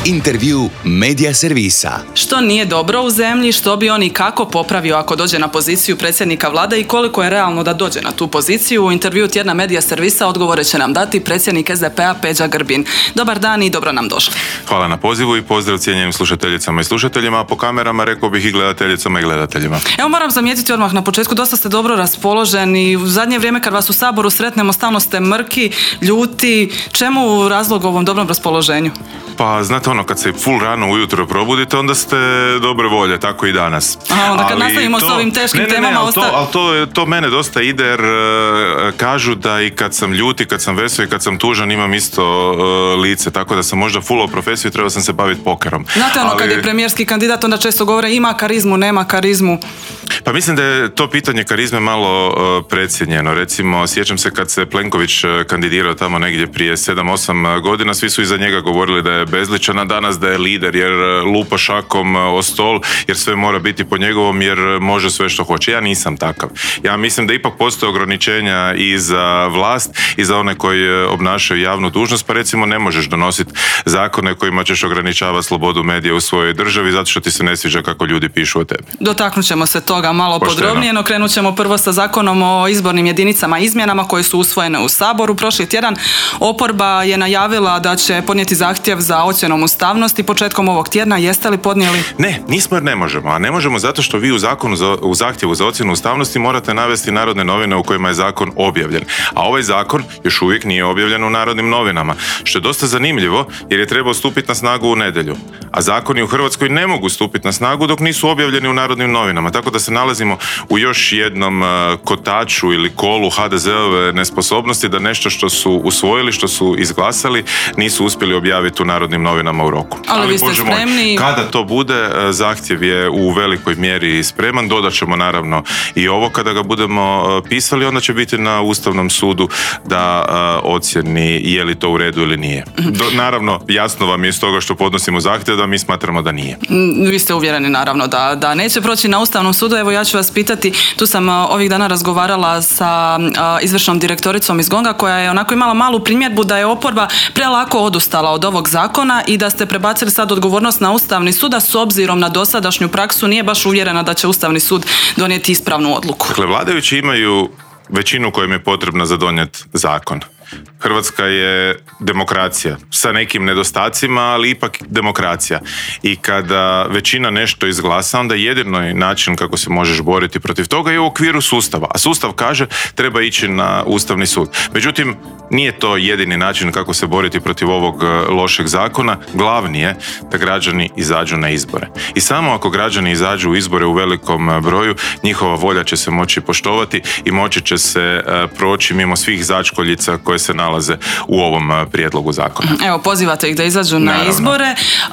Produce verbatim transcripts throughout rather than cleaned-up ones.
Intervju Medija servisa. Što nije dobro u zemlji, što bi on i kako popravio ako dođe na poziciju predsjednika vlade i koliko je realno da dođe na tu poziciju. U intervju tjedna Medija servisa odgovore će nam dati predsjednik S D P-a Peđa Grbin. Dobar dan i dobro nam došli. Hvala na pozivu i pozdrav cijenjenim slušateljicama i slušateljima, a po kamerama rekao bih i gledateljicama i gledateljima. Evo moram zamijetiti odmah na početku, dosta ste dobro raspoloženi. U zadnje vrijeme kad vas u Saboru sretnemo stalno ste mrki, ljuti. Čemu razlog ovom dobrom raspoloženju? Pa znate ono, kad se full rano ujutro probudite, onda ste dobre volje, tako i danas. Aha, onda kad ali nastavimo to, s ovim teškim ne, ne, temama... Ne, ali, osta... to, ali to, to mene dosta ide jer uh, kažu da i kad sam ljuti, kad sam vesel i kad sam tužan imam isto uh, lice, tako da sam možda full o profesiju i trebao sam se baviti pokerom. Znate ono, ali... kad je premijerski kandidat, onda često govore ima karizmu, nema karizmu. Pa mislim da je to pitanje karizme malo uh, precijenjeno. Recimo, sjećam se kad se Plenković kandidirao tamo negdje prije sedam osam godina, svi su iza njega govorili da je bezličan, a danas da je lider jer lupa šakom o stol, jer sve mora biti po njegovom, jer može sve što hoće. Ja nisam takav. Ja mislim da ipak postoje ograničenja i za vlast i za one koji obnašaju javnu dužnost, pa recimo ne možeš donositi zakone kojima ćeš ograničavati slobodu medija u svojoj državi zato što ti se ne sviđa kako ljudi pišu o tebi. Dotaknut ćemo se toga malo Pošteno. podrobnije, no krenut ćemo prvo sa zakonom o izbornim jedinicama i izmjenama koje su usvojene u Saboru. Prošli tjedan oporba je najavila da će podnijeti zahtjev za ocjenom ustavnosti početkom ovog tjedna. Jeste li podnijeli? Ne, nismo jer ne možemo. A ne možemo zato što vi u zakonu za, u zahtjevu za ocjenu ustavnosti morate navesti Narodne novine u kojima je zakon objavljen. A ovaj zakon još uvijek nije objavljen u Narodnim novinama. Što je dosta zanimljivo jer je trebao stupiti na snagu u nedjelju. A zakoni u Hrvatskoj ne mogu stupiti na snagu dok nisu objavljeni u Narodnim novinama. Tako da se nalazimo u još jednom kotaču ili kolu ha de zeove nesposobnosti da nešto što su usvojili, što su izglasali, nisu uspjeli objaviti u Narodnim novinama u roku. Ali, Ali vi ste Bože spremni? Moj, kada to bude, zahtjev je u velikoj mjeri spreman. Dodat ćemo naravno i ovo kada ga budemo pisali, onda će biti na Ustavnom sudu da uh, ocjeni je li to u redu ili nije. Do, naravno, jasno vam je iz toga što podnosimo zahtjev da mi smatramo da nije. Vi ste uvjereni naravno da, da neće proći na Ustavnom sudu. Evo ja ću vas pitati, tu sam uh, ovih dana razgovarala sa uh, izvršnom direktoricom iz Gonga koja je onako imala malu primjedbu da je oporba prelako odustala od ovog zakona i da ste prebacili sad odgovornost na Ustavni sud, a s obzirom na dosadašnju praksu nije baš uvjerena da će Ustavni sud donijeti ispravnu odluku. Dakle, vladajući imaju većinu kojim je potrebna za donijeti zakon. Hrvatska je demokracija sa nekim nedostacima, ali ipak demokracija. I kada većina nešto izglasa, onda jedino način kako se možeš boriti protiv toga je u okviru sustava. A sustav kaže treba ići na Ustavni sud. Međutim, nije to jedini način kako se boriti protiv ovog lošeg zakona. Glavni je da građani izađu na izbore. I samo ako građani izađu u izbore u velikom broju, njihova volja će se moći poštovati i moći će se proći mimo svih začkoljica koje se nalaze u ovom prijedlogu zakona. Evo, pozivate ih da izađu Naravno. na izbore.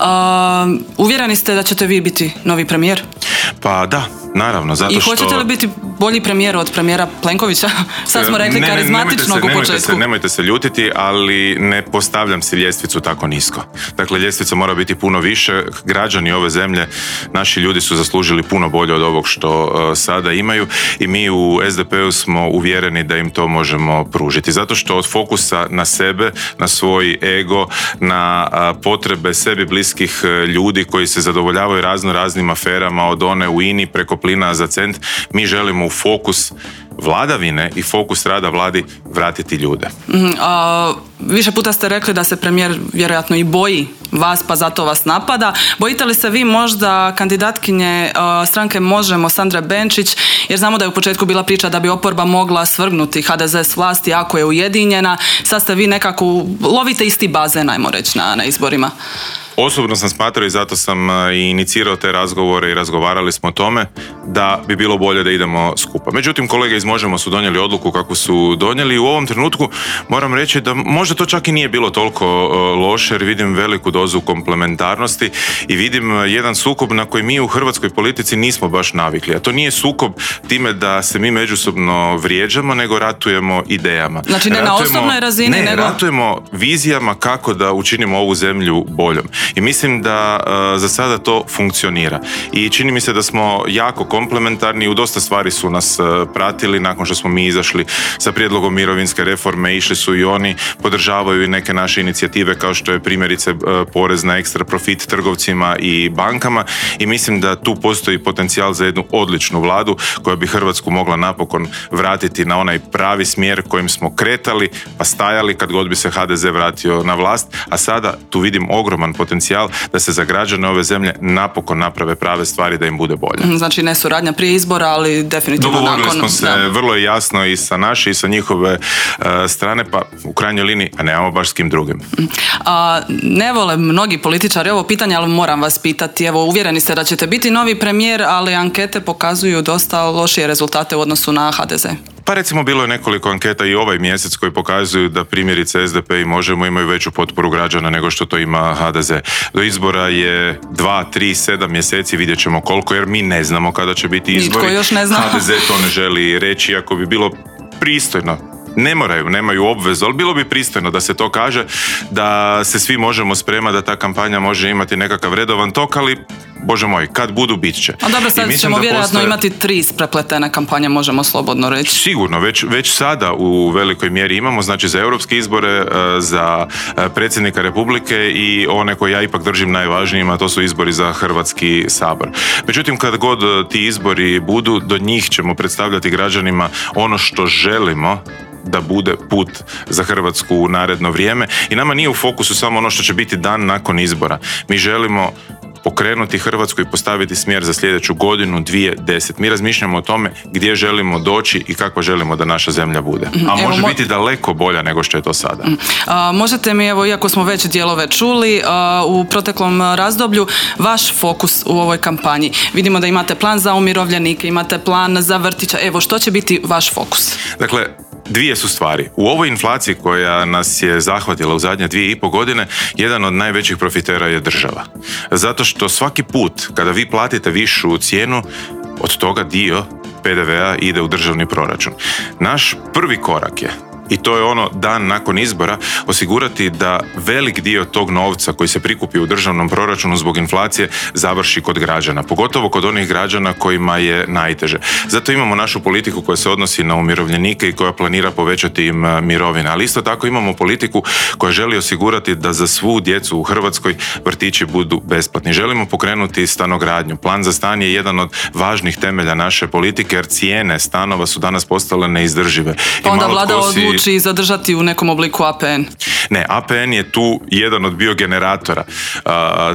Uh, uvjereni ste da ćete vi biti novi premijer? Pa da, naravno. Zato I hoćete što... li biti bolji premijer od premijera Plenkovića? Sad smo rekli ne, karizmatičnog ne, u početku. Nemojte se, nemojte se ljutiti, ali ne postavljam si ljestvicu tako nisko. Dakle, ljestvica mora biti puno više. Građani ove zemlje, naši ljudi su zaslužili puno bolje od ovog što uh, sada imaju i mi u es de pe-u smo uvjereni da im to možemo pružiti. Zato što od fokusa na sebe, na svoj ego, na uh, potrebe sebi bliskih uh, ljudi koji se zadovoljavaju razno raznim aferama od one u ini preko plina za cent, mi želimo u fokus vladavine i fokus rada vladi vratiti ljude. Mm, a, više puta ste rekli da se premijer vjerojatno i boji vas, pa zato vas napada. Bojite li se vi možda kandidatkinje a, stranke Možemo Sandre Benčić, jer znamo da je u početku bila priča da bi oporba mogla svrgnuti ha de ze s vlasti ako je ujedinjena. Sad ste vi nekako, lovite isti bazen, ajmo reći, na, na izborima. Osobno sam smatrao i zato sam i inicirao te razgovore i razgovarali smo o tome da bi bilo bolje da idemo skupa. Međutim, kolege iz Možemo su donijeli odluku kako su donijeli i u ovom trenutku moram reći da možda to čak i nije bilo toliko loše jer vidim veliku dozu komplementarnosti i vidim jedan sukob na koji mi u hrvatskoj politici nismo baš navikli. A to nije sukob time da se mi međusobno vrijeđamo, nego ratujemo idejama. Znači ne ratujemo, na osobnoj razini, ne, nego... ratujemo vizijama kako da učinimo ovu zemlju boljom. I mislim da uh, za sada to funkcionira. I čini mi se da smo jako komplementarni, u dosta stvari su nas uh, pratili nakon što smo mi izašli sa prijedlogom mirovinske reforme, išli su i oni, podržavaju i neke naše inicijative kao što je primjerice uh, porez na ekstra profit trgovcima i bankama i mislim da tu postoji potencijal za jednu odličnu vladu koja bi Hrvatsku mogla napokon vratiti na onaj pravi smjer kojim smo kretali pa stajali kad god bi se ha de ze vratio na vlast, a sada tu vidim ogroman potencijal da se za građane ove zemlje napokon naprave prave stvari da im bude bolje. Znači ne suradnja prije izbora, ali definitivno nakon. Dogovorili smo se da. vrlo jasno i sa naše i sa njihove uh, strane, pa u krajnjoj liniji, a nemamo baš s kim drugim. A, ne vole mnogi političari ovo pitanje, ali moram vas pitati. Evo, uvjereni ste da ćete biti novi premijer, ali ankete pokazuju dosta lošije rezultate u odnosu na ha de ze. Pa recimo bilo je nekoliko anketa i ovaj mjesec koji pokazuju da primjerice es de pe i Možemo imaju veću potporu građana nego što to ima ha de ze. Do izbora je dva, tri, sedam mjeseci, vidjet ćemo koliko, jer mi ne znamo kada će biti izbori. Nitko još ne zna. ha de ze to ne želi reći, ako bi bilo pristojno. Ne moraju, nemaju obvezu, ali bilo bi pristojno da se to kaže, da se svi možemo spremati da ta kampanja može imati nekakav redovan tok, ali Bože moj, kad budu, bit će. A dobro, sad ćemo vjerojatno postoje... imati tri isprepletene kampanje, možemo slobodno reći. Sigurno, već, već sada u velikoj mjeri imamo, znači za europske izbore, za predsjednika Republike i one koje ja ipak držim najvažnijima, to su izbori za Hrvatski sabor. Međutim, kad god ti izbori budu, do njih ćemo predstavljati građanima ono što želimo da bude put za Hrvatsku u naredno vrijeme i nama nije u fokusu samo ono što će biti dan nakon izbora. Mi želimo pokrenuti Hrvatsku i postaviti smjer za sljedeću godinu, dvije, deset. Mi razmišljamo o tome gdje želimo doći i kakva želimo da naša zemlja bude. A može evo, mo- biti daleko bolja nego što je to sada. A, možete mi, evo, iako smo već dijelove čuli, a, u proteklom razdoblju, vaš fokus u ovoj kampanji. Vidimo da imate plan za umirovljenike, imate plan za vrtića. Evo, što će biti vaš fokus? Dakle, dvije su stvari. U ovoj inflaciji koja nas je zahvatila u zadnje dvije i pol godine, jedan od najvećih profitera je država. Zato što svaki put kada vi platite višu cijenu, od toga dio pe de vea ide u državni proračun. Naš prvi korak je, i to je ono dan nakon izbora, osigurati da velik dio tog novca koji se prikupi u državnom proračunu zbog inflacije završi kod građana, pogotovo kod onih građana kojima je najteže. Zato imamo našu politiku koja se odnosi na umirovljenike i koja planira povećati im mirovine, ali isto tako imamo politiku koja želi osigurati da za svu djecu u Hrvatskoj vrtići budu besplatni. Želimo pokrenuti stanogradnju. Plan za stan je jedan od važnih temelja naše politike, jer cijene stanova su danas postale neizdržive. Pa onda vlada odluči i zadržati u nekom obliku a pe en. Ne, a pe en je tu jedan od biogeneratora uh,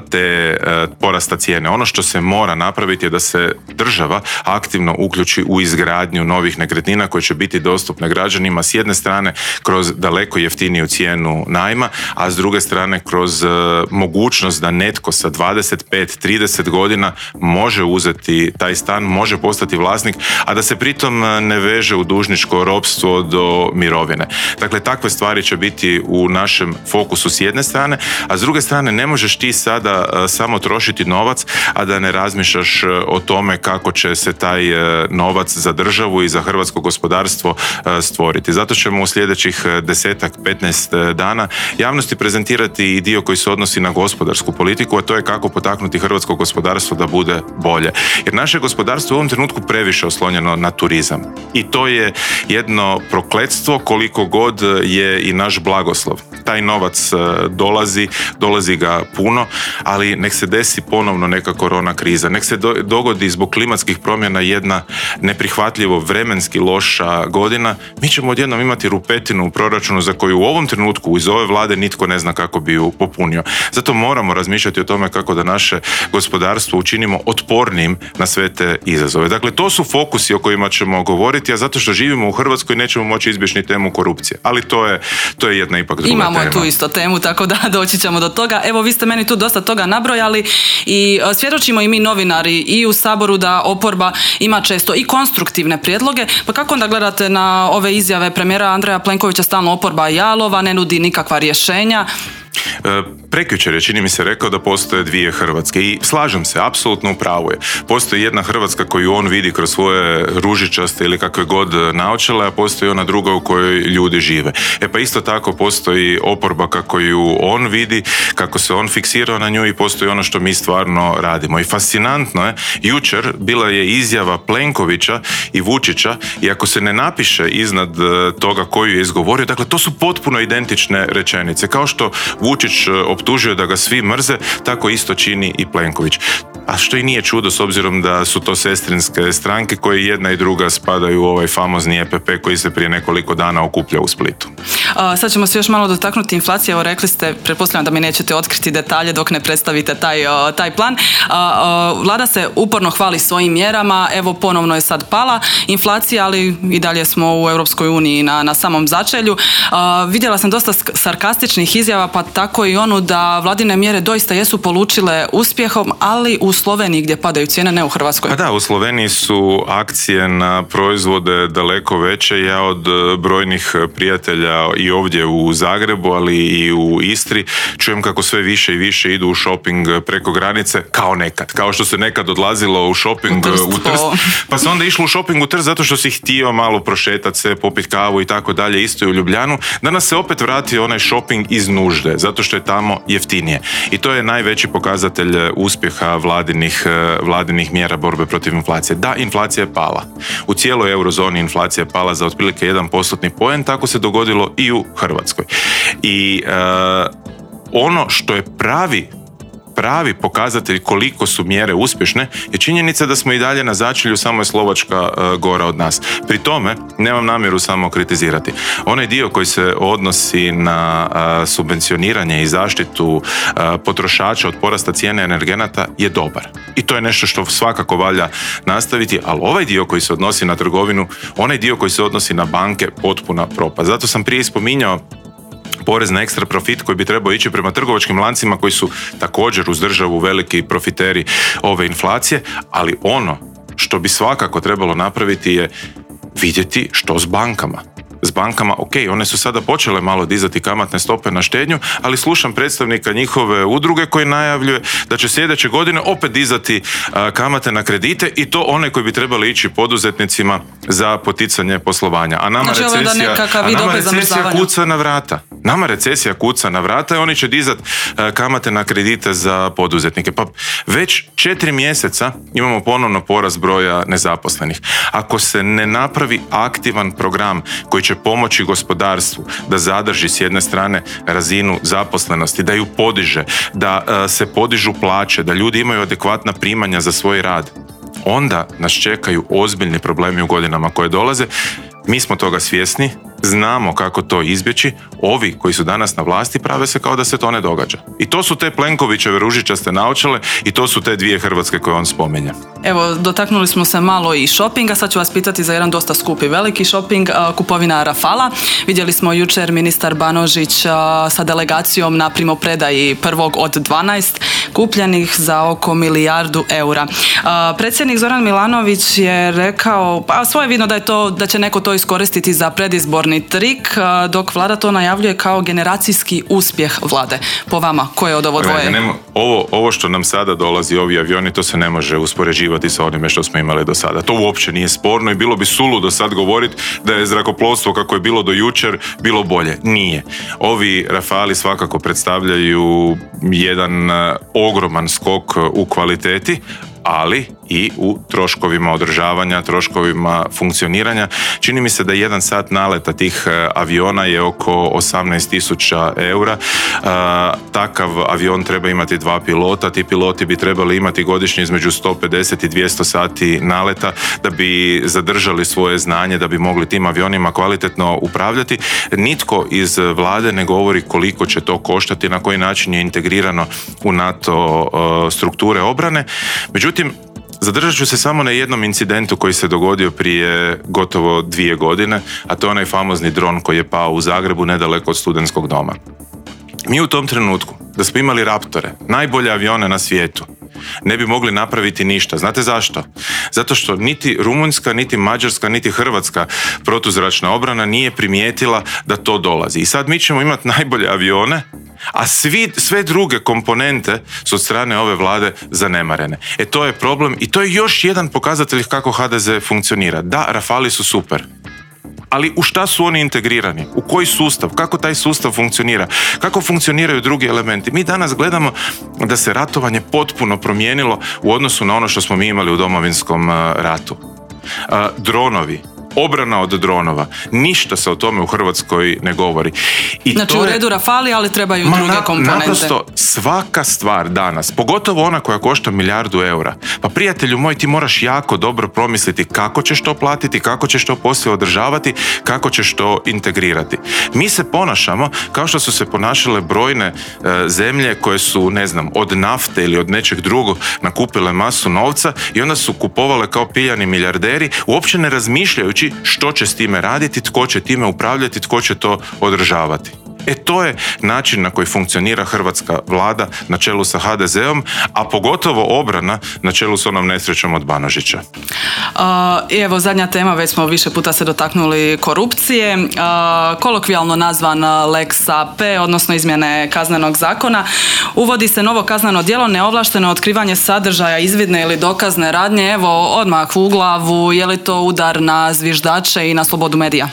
te uh, porasta cijene. Ono što se mora napraviti je da se država aktivno uključi u izgradnju novih nekretnina koje će biti dostupne građanima, s jedne strane kroz daleko jeftiniju cijenu najma, a s druge strane kroz uh, mogućnost da netko sa dvadeset pet trideset godina može uzeti taj stan, može postati vlasnik, a da se pritom ne veže u dužničko ropstvo do mirovine. Dakle, takve stvari će biti u našem fokusu s jedne strane, a s druge strane ne možeš ti sada uh, samo trošiti novac, a da ne razmišljaš uh, o tome kako će se taj uh, novac za državu i za hrvatsko gospodarstvo uh, stvoriti. Zato ćemo u sljedećih desetak, petnaest dana javnosti prezentirati i dio koji se odnosi na gospodarsku politiku, a to je kako potaknuti hrvatsko gospodarstvo da bude bolje. Jer naše gospodarstvo u ovom trenutku previše oslonjeno na turizam. I to je jedno prokletstvo koliko god je i naš blagoslov. Taj novac dolazi, dolazi ga puno, ali nek se desi ponovno neka korona kriza, nek se do, dogodi zbog klimatskih promjena jedna neprihvatljivo vremenski loša godina, mi ćemo odjednom imati rupetinu u proračunu za koju u ovom trenutku iz ove vlade nitko ne zna kako bi ju popunio. Zato moramo razmišljati o tome kako da naše gospodarstvo učinimo otpornim na sve te izazove. Dakle, to su fokusi o kojima ćemo govoriti, a zato što živimo u Hrvatskoj nećemo moći izbjeći temu korupcije. Ali to je, to je jedna ipak druga Imamo tema. Imamo tu isto temu, tako da doći ćemo do toga. Evo, vi ste meni tu dosta toga nabrojali i svjedočimo i mi novinari i u Saboru da oporba ima često i konstruktivne prijedloge. Pa kako onda gledate na ove izjave premijera Andreja Plenkovića, stalno oporba jalova, ne nudi nikakva rješenja? E, Prekjučer je, čini mi se, rekao da postoje dvije Hrvatske i slažem se, apsolutno u pravu je. Postoji jedna Hrvatska koju on vidi kroz svoje ružičaste ili kakve god naočale, a postoji ona druga u kojoj ljudi žive. E pa isto tako postoji oporba kako ju on vidi, kako se on fiksirao na nju i postoji ono što mi stvarno radimo. I fascinantno je, jučer bila je izjava Plenkovića i Vučića i ako se ne napiše iznad toga koju je izgovorio, dakle to su potpuno identične rečenice. Kao što Vučić optužio da ga svi mrze, tako isto čini i Plenković. A što i nije čudo s obzirom da su to sestrinske stranke koje jedna i druga spadaju u ovaj famozni E P P koji se prije nekoliko dana okuplja u Splitu. A, sad ćemo se još malo dotaknuti inflacije. Evo rekli ste, pretpostavljam da mi nećete otkriti detalje dok ne predstavite taj, taj plan. A, a, Vlada se uporno hvali svojim mjerama, evo ponovno je sad pala inflacija, ali i dalje smo u Europskoj uniji na, na samom začelju. A, vidjela sam dosta sarkastičnih izjava, pa tako i onu da vladine mjere doista jesu polučile uspjehom, ali u Sloveniji gdje padaju cijene, ne u Hrvatskoj. Pa da, u Sloveniji su akcije na proizvode daleko veće. Ja od brojnih prijatelja i ovdje u Zagrebu, ali i u Istri čujem kako sve više i više idu u shopping preko granice, kao nekad. Kao što se nekad odlazilo u shopping u Trst, u Trst pa se onda išlo u shopping u Trst zato što si htio malo prošetati se, popiti kavu i tako dalje, isto i u Ljubljanu. Danas se opet vratio onaj shopping iz nužde, zato što je tamo jeftinije. I to je najveći pokazatelj uspjeha vladinih, vladinih mjera borbe protiv inflacije. Da, inflacija je pala. U cijeloj eurozoni inflacija je pala za otprilike jedan postotni poen, tako se dogodilo i u Hrvatskoj. I uh, ono što je pravi pravi pokazatelj koliko su mjere uspješne je činjenica da smo i dalje na začelju, samo je Slovačka uh, gora od nas. Pri tome nemam namjeru samo kritizirati. Onaj dio koji se odnosi na uh, subvencioniranje i zaštitu uh, potrošača od porasta cijene energenata je dobar. I to je nešto što svakako valja nastaviti, ali ovaj dio koji se odnosi na trgovinu, onaj dio koji se odnosi na banke, potpuna propast. Zato sam prije spominjao porez na ekstra profit koji bi trebao ići prema trgovačkim lancima koji su također uz državu veliki profiteri ove inflacije, ali ono što bi svakako trebalo napraviti je vidjeti što s bankama. S bankama, ok, one su sada počele malo dizati kamatne stope na štednju, ali slušam predstavnika njihove udruge koji najavljuje da će sljedeće godine opet dizati a, kamate na kredite i to one koji bi trebali ići poduzetnicima za poticanje poslovanja. A nama znači, recesija, a nama recesija kuca na vrata. Nama recesija kuca na vrata i oni će dizati kamate na kredite za poduzetnike. Pa već četiri mjeseca imamo ponovno porast broja nezaposlenih. Ako se ne napravi aktivan program koji će pomoći gospodarstvu da zadrži s jedne strane razinu zaposlenosti, da ju podiže, da uh, se podižu plaće, da ljudi imaju adekvatna primanja za svoj rad, onda nas čekaju ozbiljni problemi u godinama koje dolaze. Mi smo toga svjesni, znamo kako to izbjeći, ovi koji su danas na vlasti prave se kao da se to ne događa. I to su te Plenkovićeve ružičaste naočale i to su te dvije Hrvatske koje on spominje. Evo, dotaknuli smo se malo i šopinga, sad ću vas pitati za jedan dosta skupi veliki šoping, kupovina Rafala. Vidjeli smo jučer ministar Banožić sa delegacijom na primopredaji prvog od dvanaest kupljenih za oko milijardu eura. Predsjednik Zoran Milanović je rekao, pa svoje vidno da je to, da će neko to iskoristiti za predizborni trik, dok vlada to najavljuje kao generacijski uspjeh vlade. Po vama, koje od ovo dvoje? Nemo, ovo, ovo što nam sada dolazi, ovi avioni, to se ne može uspoređivati sa onime što smo imali do sada. To uopće nije sporno i bilo bi suludo sad govoriti da je zrakoplovstvo kako je bilo do jučer bilo bolje. Nije. Ovi Rafali svakako predstavljaju jedan ogroman skok u kvaliteti, ali i u troškovima održavanja, troškovima funkcioniranja. Čini mi se da jedan sat naleta tih aviona je oko osamnaest tisuća eura. E, takav avion treba imati dva pilota. Ti piloti bi trebali imati godišnje između sto pedeset i dvjesto sati naleta da bi zadržali svoje znanje, da bi mogli tim avionima kvalitetno upravljati. Nitko iz vlade ne govori koliko će to koštati, na koji način je integrirano u NATO e, strukture obrane. Međutim, zadržat ću se samo na jednom incidentu koji se dogodio prije gotovo dvije godine, a to je onaj famozni dron koji je pao u Zagrebu nedaleko od Studentskog doma. Mi u tom trenutku, da smo imali Raptore, najbolje avione na svijetu, ne bi mogli napraviti ništa. Znate zašto? Zato što niti Rumunjska, niti Mađarska, niti Hrvatska protuzračna obrana nije primijetila da to dolazi. I sad mi ćemo imati najbolje avione, a svi, sve druge komponente su od strane ove vlade zanemarene. E to je problem i to je još jedan pokazatelj kako ha de ze funkcionira. Da, Rafali su super. Ali u šta su oni integrirani? U koji sustav? Kako taj sustav funkcionira? Kako funkcioniraju drugi elementi? Mi danas gledamo da se ratovanje potpuno promijenilo u odnosu na ono što smo mi imali u Domovinskom ratu. Dronovi, obrana od dronova, ništa se o tome u Hrvatskoj ne govori. I znači to u je... redu Rafali, ali trebaju i druge na, komponente. Naprosto svaka stvar danas, pogotovo ona koja košta milijardu eura, pa prijatelju moj, ti moraš jako dobro promisliti kako ćeš to platiti, kako ćeš to poslije održavati, kako ćeš to integrirati. Mi se ponašamo kao što su se ponašale brojne e, zemlje koje su, ne znam, od nafte ili od nečeg drugog nakupile masu novca i onda su kupovale kao pijani milijarderi, uopće ne razmišljajući što će s time raditi, tko će time upravljati, tko će to održavati. E to je način na koji funkcionira hrvatska vlada na čelu sa ha de zeom, a pogotovo obrana na čelu s onom nesrećom od Banožića. Uh, evo, zadnja tema, već smo više puta se dotaknuli korupcije. Uh, kolokvijalno nazvan Lex a pe, odnosno izmjene kaznenog zakona. Uvodi se novo kazneno djelo, neovlašteno otkrivanje sadržaja izvidne ili dokazne radnje. Evo, odmah u glavu, je li to udar na zviždače i na slobodu medija?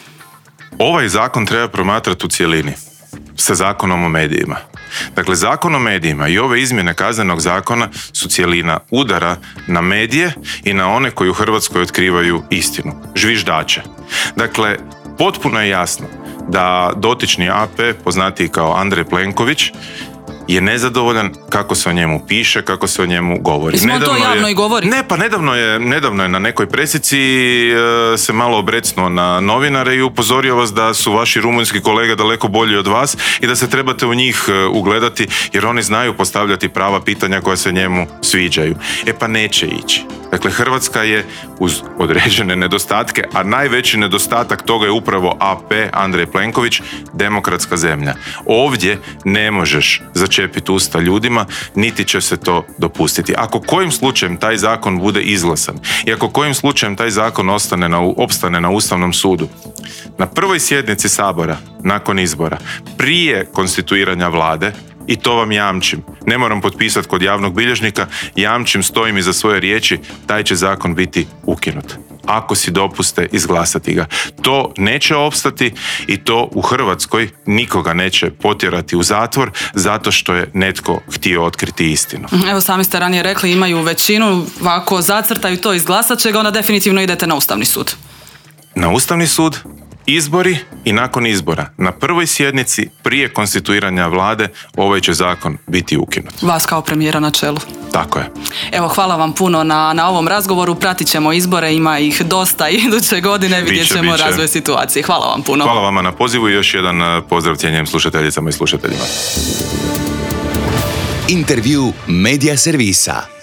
Ovaj zakon treba promatrati u cjelini sa zakonom o medijima. Dakle, zakon o medijima i ove izmjene kaznenog zakona su cjelina udara na medije i na one koji u Hrvatskoj otkrivaju istinu, žviždače. Dakle, potpuno je jasno da dotični a pe, poznatiji kao Andrej Plenković, je nezadovoljan kako se o njemu piše, kako se o njemu govori. I smo to javno je, i govori. Ne, pa nedavno je, nedavno je na nekoj presici e, se malo obrecnuo na novinare i upozorio vas da su vaši rumunjski kolege daleko bolji od vas i da se trebate u njih e, ugledati jer oni znaju postavljati prava pitanja koja se njemu sviđaju. E pa neće ići. Dakle, Hrvatska je uz određene nedostatke, a najveći nedostatak toga je upravo a pe, Andrej Plenković, demokratska zemlja. Ovdje ne možeš začepiti usta ljudima, niti će se to dopustiti. Ako kojim slučajem taj zakon bude izglasan i ako kojim slučajem taj zakon ostane na, opstane na Ustavnom sudu, na prvoj sjednici Sabora, nakon izbora, prije konstituiranja vlade, i to vam jamčim, ne moram potpisati kod javnog bilježnika, jamčim, stojim iza svoje riječi, taj će zakon biti ukinut. Ako si dopuste izglasati ga. To neće opstati i to u Hrvatskoj nikoga neće potjerati u zatvor zato što je netko htio otkriti istinu. Evo, sami ste ranije rekli, imaju većinu, ako zacrtaju to, izglasat će ga, onda definitivno idete na Ustavni sud. Na Ustavni sud, izbori i nakon izbora. Na prvoj sjednici prije konstituiranja vlade ovaj će zakon biti ukinut. Vas kao premijera na čelu. Tako je. Evo, hvala vam puno na, na ovom razgovoru. Pratit ćemo izbore, ima ih dosta iduće godine, vidjet ćemo biće, razvoj situacije. Hvala vam puno. Hvala vama na pozivu i još jedan pozdrav cijenjenim slušateljicama i slušateljima. Intervju Media servisa.